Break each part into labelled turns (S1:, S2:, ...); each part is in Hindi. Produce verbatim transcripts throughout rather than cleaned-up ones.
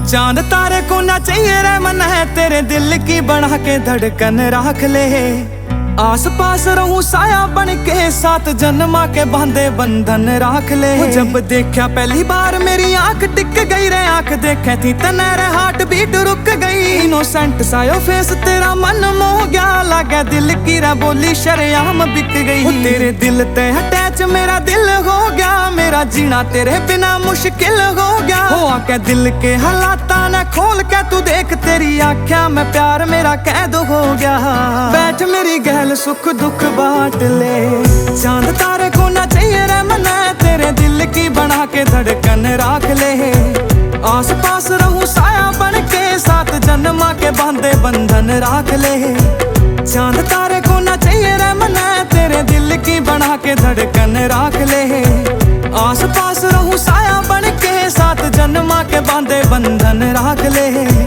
S1: चांद तारे को ना चाहिए रे मन है, तेरे दिल की बना के धड़कन रख ले। आस पास रहूं साया बन के, सात जन्मा के बांधे बंधन रख ले। जब देखा पहली बार मेरी आंख टिक गई रे, आंख देखे थी तनेरे हार्ट बीट रुक गई। इनोसेंट सायो फेस तेरा मन मोह गया, लगे दिल की रे बोली शरेआम बिक गई। तेरे दिल ते अटैच मेरा दिल हो गया, मेरा जीना तेरे बिना मुश्किल हो गया। हो आके दिल के हालाता ने खोल के तू देख, तेरी आँखों में प्यार मेरा कैद हो गया। बैठ मेरी गहल सुख दुख बांट ले, चांद तारे को ना चाहिए रे मन है, तेरे दिल की बना के धड़कन रख ले। आस पास रहूं साया बन के, सात जन्मा के बांधे बंधन रख ले। चांद तारे को ना चाहिए रे मन है, तेरे दिल की बना के धड़कन रख ले। आस पास रहूं साया बन के, सात जन्मा के बांधे बंधन रख ले।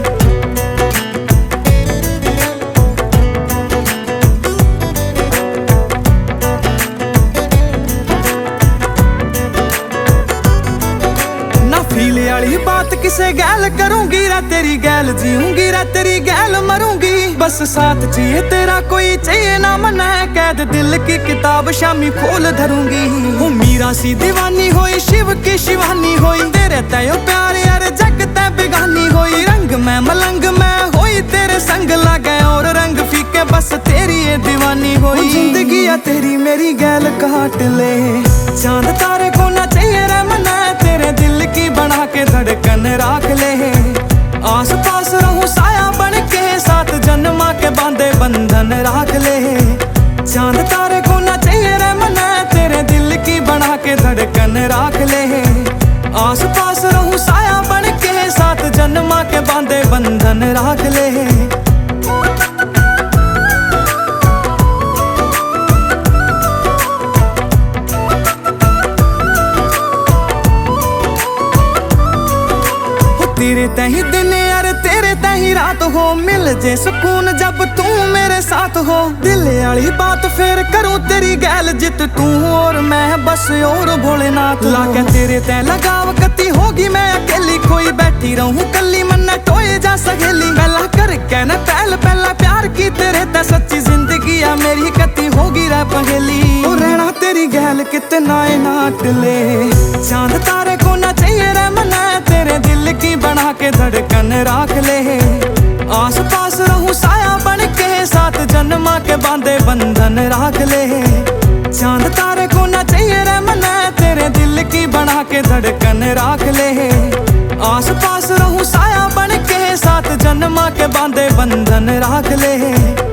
S1: फील वाली बात किसे गैल करूंगी रे, तेरी गैल जीऊंगी रे, तेरी गैल मरूंगी। बस साथ चाहिए तेरा कोई चाहिए ना मन है, कैद दिल की किताब शामी खोल धरूंगी। हूँ मीरा सी दीवानी होई, शिव की शिवानी होई, तेरे तयो प्यार यार जग ते बेगानी होई। रंग में मलंग में होई तेरे संग लगे, और रंग फीके बस तेरी ये दीवानी होई। जिंदगी या तेरी मेरी गैल काट ले, चांद तारे को ना चाहिए रे मन है, तेरे दिल की बना के धड़कन रख ले। आस पास रहूं साया बन के, सात जन्मा के बांधे बंधन रख ले। चांद तारे को ना चाहिए रे मन है, तेरे दिल की बना के धड़कन रख ले। आस पास रहूं साया बन के, सात जन्मा के बांधे बंधन रख ले। तेरे तही दिन यार तेरे तही रात हो, मिल जे सुकून जब तू मेरे साथ हो। दिल वाली बात फिर करूं तेरी गैल, जित तू और मैं बस और भोलेनाथ। लाके तेरे तय लगाव कती होगी मैं अकेली, कोई बैठी रहूं कली मन टोए जा सहेली। पहला करके न पहल पहला प्यार की तेरे ते, सच्ची जिंदगी आ मेरी कती होगी रे पहेली। ओ रहना तेरी गैल कितना नाट ले, चांद तारे को ना चाहिए रे मन है, तेरे दिल की बना के धड़कन रख ले। आस पास रहूं साया बन के, सात जन्मा के बांधे बंधन रख ले। चांद तारे को ना चाहिए रे मन है, तेरे दिल की बना के धड़कन रख ले। आस पास रहूं साया बन के, सात जन्मा के बांधे बंधन रख ले।